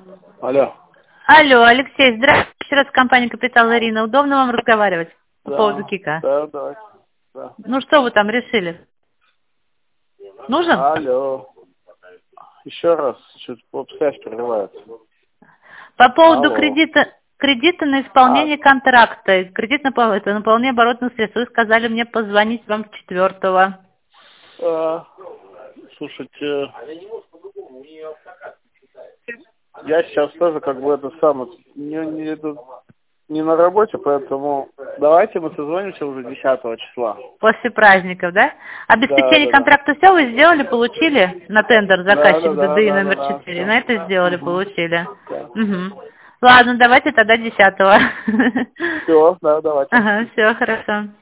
Алло. Алло, Алексей, здравствуйте. Еще раз компания «Капитал» Ирина. Удобно вам разговаривать по Да, поводу КИКа? да, давай. Да. Ну что вы там решили? Нужен? Алло. Еще раз, чуть связь прерывается. По поводу Алло. кредита на исполнение контракта. Кредит это наполнение оборотных средств. Вы сказали мне позвонить вам 4-го. Слушайте, я сейчас тоже как бы это самое, не на работе, поэтому давайте мы созвонимся уже 10 числа. После праздников, да? Обеспечение Да. контракта все вы сделали, получили? На тендер заказчик ДДИ номер 4. Всё. На это сделали, Угу. получили. Да. Угу. Ладно, давайте тогда 10-го. Все, да, давайте. Ага, все, хорошо.